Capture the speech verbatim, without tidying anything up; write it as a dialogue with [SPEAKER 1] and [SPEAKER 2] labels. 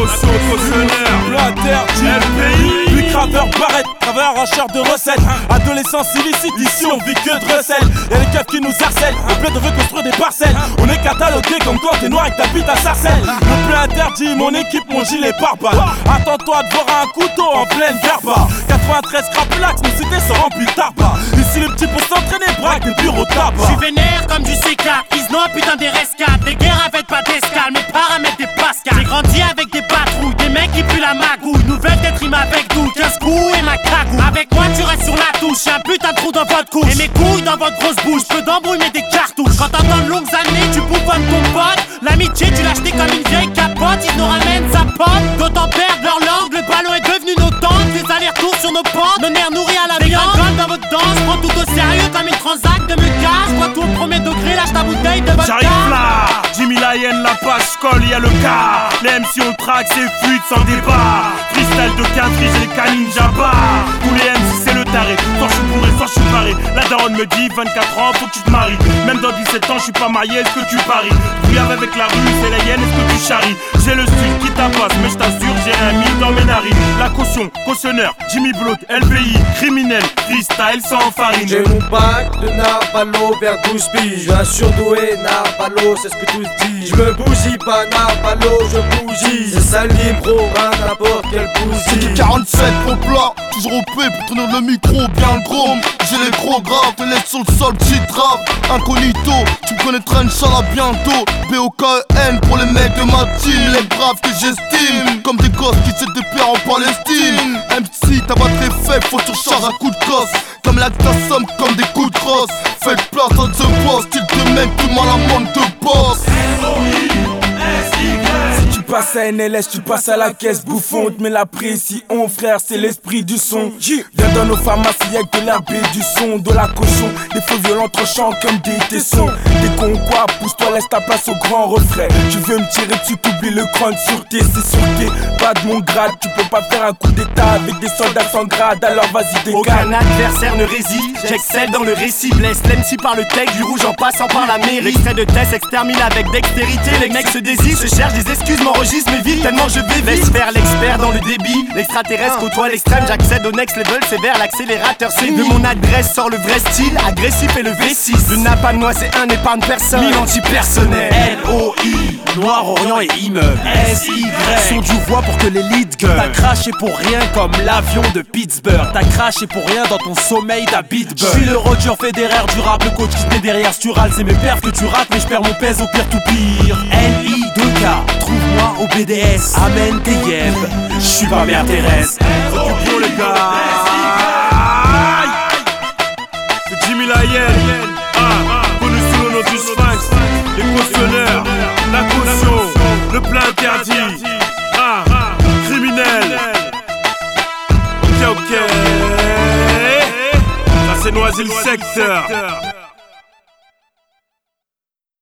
[SPEAKER 1] caution, cautionnaire, bleu interdit, L P I, puis graveur barrette, graveur arracheur de recettes. Adolescence illicite, ici on vit que de recel. Y'a les keufs qui nous harcèlent, le bled veut construire des parcelles. On est catalogué comme quand t'es noir et que t'habites à Sarcelles. Le bleu interdit, mon équipe, mon gilet pare-balles. Attends-toi de voir un couteau en pleine verba. quatre-vingt-treize crapulax, nos cités sont remplies de tabac. Ici les petits pour s'entraîner, braquent des bureaux tabac.
[SPEAKER 2] J'suis vénère comme du C K, ils n'ont putain des rescades. Des guerres avec pas d'escale, mes paramètres des pascals. J'ai grandi avec des patrouilles, des mecs qui puent la magouille. Nouvelle tête rime avec doux, quinze coups et ma cagou. Avec moi tu restes sur la touche, y'a un putain de trou dans votre couche. Et mes couilles dans votre grosse bouche, peu d'embrouille mais des cartouches. Quand t'entends de longues années, tu bouffonnes ton pote. L'amitié tu l'as acheté comme une vieille capote, ils nous ramènent sa pote. D'autant perdre leur langue, le ballon est devenu nos tentes. Des allers-retours sur nos pentes, nos nerfs nourris à la viande. Dans votre danse, prends tout au sérieux comme une transac de me casse. Moi tout au premier degré, lâche ta bouteille de vodka.
[SPEAKER 1] J'arrive là, Jimmy Lyon, la page colle, y'a le cas. Les M C on traque, c'est fluide sans débat. Freestyle de quinze, j'ai les canines Jabba. Tous les M C c'est le taré, soit j'suis bourré, soit j'suis barré. La daronne me dit vingt-quatre ans, faut que tu te maries. Même dans dix-sept ans, j'suis pas marié, est-ce que tu paries? Regarde avec la rue, c'est la hyène, est-ce que tu charries? J'ai le style qui tabasse, mais j't'assure, j'ai un mille dans mes narines. La caution, cautionnaire, Jimmy Blood, L P I, criminel, freestyle sans farine.
[SPEAKER 3] J'ai mon bac de Narvalo vers douze piges. Un surdoué Narvalo, c'est ce que tous disent. Je me bougie pas Narvalo, je bougie. C'est ça le bro, hein, n'importe quel bougie.
[SPEAKER 4] C'est du quarante-sept au plat, toujours au P pour tenir le micro bien le chrome. J'ai les gros graves, te laisse sur le sol, petit trap. Incognito, tu me connaîtras Inch'Allah bientôt. B O K N pour les mecs de ma team, les braves que j'estime. Comme des gosses qui jettent des pierres en Palestine. M C, ta voix très faible, faut que tu recharges à coups de gosse. Comme la somme, comme des coups de crosse. Faites place à ce boss, style de mec, tout mal à monde de boss.
[SPEAKER 1] Tu passes à N L S, tu passes à la caisse bouffon. Te mets la pression, frère, c'est l'esprit du son. Viens dans nos pharmacies avec de l'herbe et du son. De la cochon, des feux violents tranchants comme des tessons. Des cons quoi, pousse-toi, laisse ta place au grand refrain. Tu veux me tirer dessus, t'oublies le crâne sur tes, c'est sur tes. Pas de mon grade, tu peux pas faire un coup d'état avec des soldats sans grade, alors vas-y dégage.
[SPEAKER 2] Aucun adversaire ne résiste, j'excelle dans le récit. Blesse l'M C par le tech, du rouge en passant par la mairie. L'extrait de test extermine avec dextérité. Les mecs se désirent, se cherchent des excuses, m'enregistrent mais vite tellement je vais vite. Laisse faire l'expert dans le débit, l'extraterrestre côtoie l'extrême. J'accède au next level, c'est vers l'accélérateur. C'est de mon adresse sort le vrai style, agressif et le V six. Le napalm moi c'est un épargne personne, mille anti-personnel. L O I, Noir, Orient et immeuble. S Y, son du voix pour que les lead girls. T'as craché pour rien comme l'avion de Pittsburgh. T'as craché pour rien dans ton sommeil d'Habitburg.
[SPEAKER 1] J'suis le Roger Federer du rap, le coach qui te met derrière. Si tu râles c'est mes perfs que tu rates, mais j'perds mon pèse au pire tout pire.
[SPEAKER 2] L I deux K, trouve-moi au B D S.
[SPEAKER 1] Amène tes yeux, j'suis pas Mère Thérèse. Occupons les gars. C'est Jimmy Lyon, ah, connu sous le nom du Sphinx. Les cautionnaires, la caution, le plein interdit, ah, criminel. Ok, ok. Ça c'est Noisy le secteur.